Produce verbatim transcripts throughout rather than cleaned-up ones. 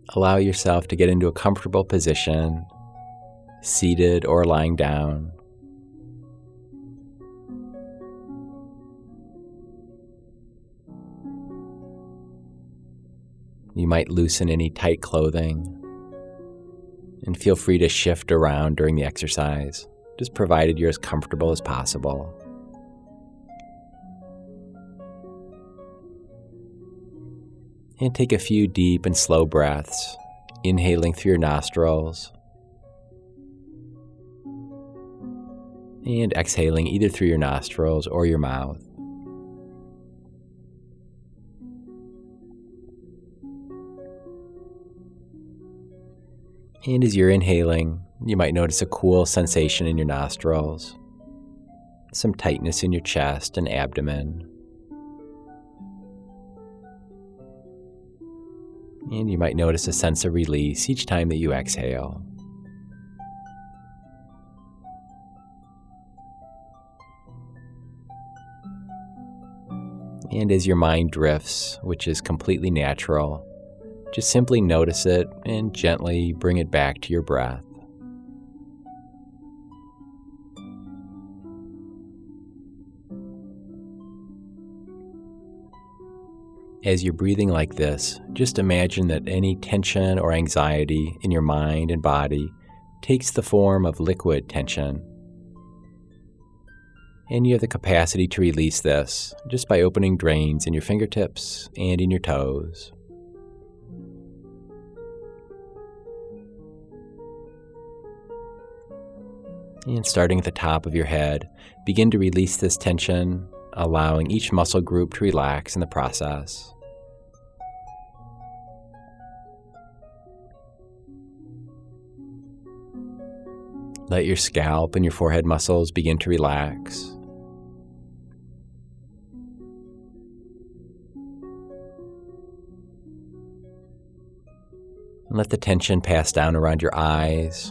allow yourself to get into a comfortable position, seated or lying down. You might loosen any tight clothing and feel free to shift around during the exercise, just provided you're as comfortable as possible. And take a few deep and slow breaths, inhaling through your nostrils and exhaling either through your nostrils or your mouth. And as you're inhaling, you might notice a cool sensation in your nostrils, some tightness in your chest and abdomen. And you might notice a sense of release each time that you exhale. And as your mind drifts, which is completely natural, just simply notice it and gently bring it back to your breath. As you're breathing like this, just imagine that any tension or anxiety in your mind and body takes the form of liquid tension. And you have the capacity to release this just by opening drains in your fingertips and in your toes. And starting at the top of your head, begin to release this tension, allowing each muscle group to relax in the process. Let your scalp and your forehead muscles begin to relax. And let the tension pass down around your eyes,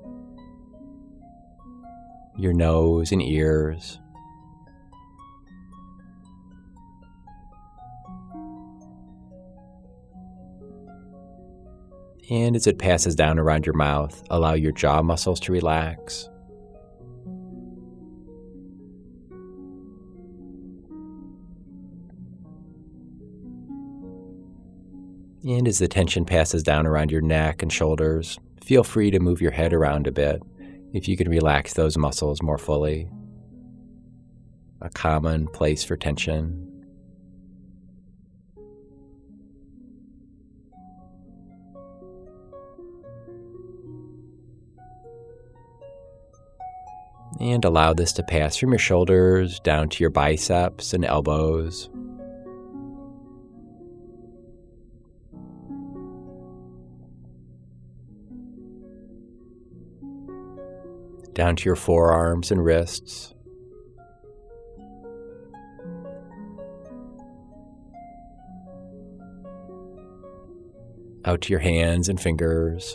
your nose and ears. And as it passes down around your mouth, allow your jaw muscles to relax. And as the tension passes down around your neck and shoulders, feel free to move your head around a bit if you can relax those muscles more fully. A common place for tension. And allow this to pass from your shoulders down to your biceps and elbows. Down to your forearms and wrists. Out to your hands and fingers.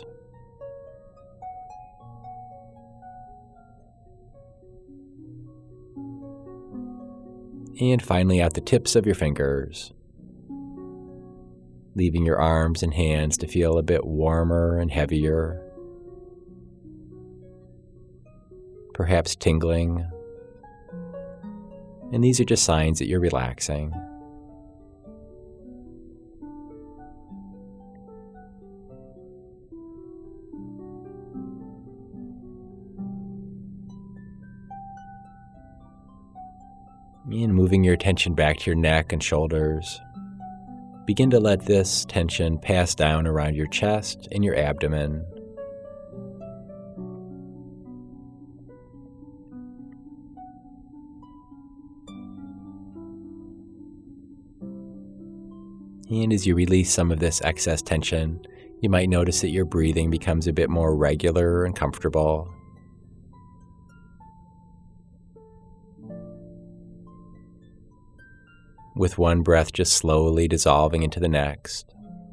And finally out the tips of your fingers, leaving your arms and hands to feel a bit warmer and heavier, perhaps tingling. And these are just signs that you're relaxing. And moving your attention back to your neck and shoulders, begin to let this tension pass down around your chest and your abdomen. And as you release some of this excess tension, you might notice that your breathing becomes a bit more regular and comfortable. With one breath just slowly dissolving into the next.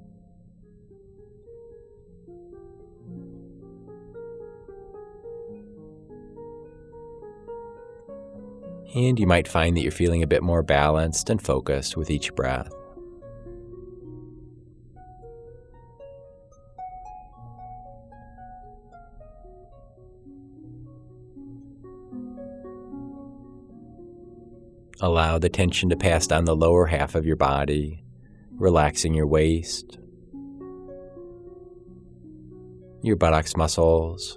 And you might find that you're feeling a bit more balanced and focused with each breath. Allow the tension to pass down the lower half of your body, relaxing your waist, your buttocks muscles,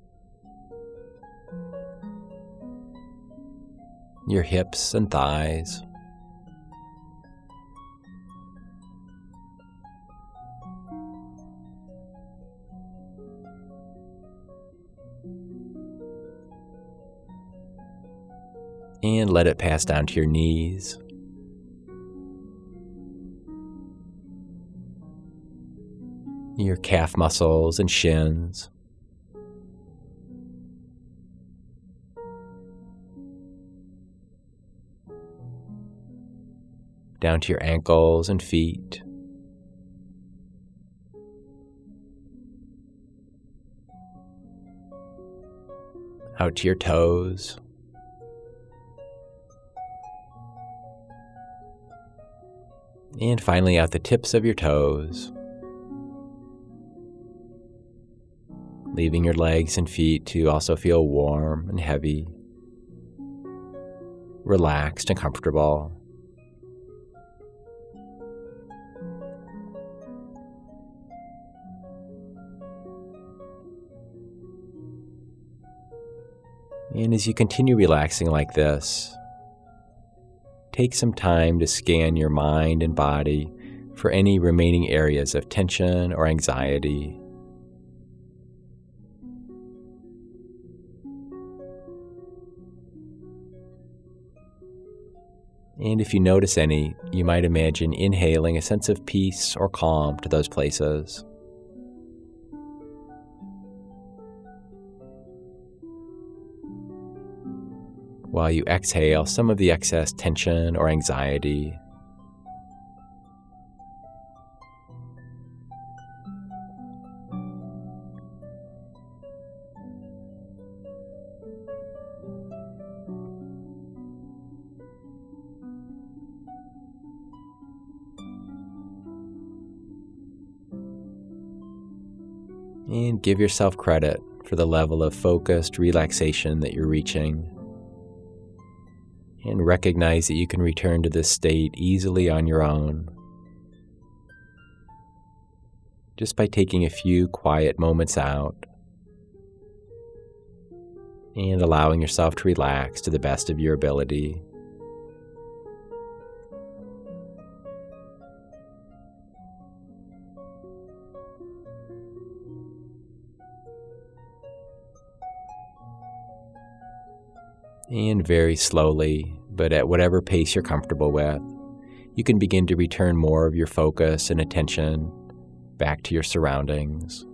your hips and thighs, and let it pass down to your knees, your calf muscles and shins, down to your ankles and feet, out to your toes, and finally out the tips of your toes, leaving your legs and feet to also feel warm and heavy, relaxed and comfortable. And as you continue relaxing like this, take some time to scan your mind and body for any remaining areas of tension or anxiety. And if you notice any, you might imagine inhaling a sense of peace or calm to those places. While you exhale some of the excess tension or anxiety. And give yourself credit for the level of focused relaxation that you're reaching. And recognize that you can return to this state easily on your own, just by taking a few quiet moments out and allowing yourself to relax to the best of your ability. And very slowly, but at whatever pace you're comfortable with, you can begin to return more of your focus and attention back to your surroundings.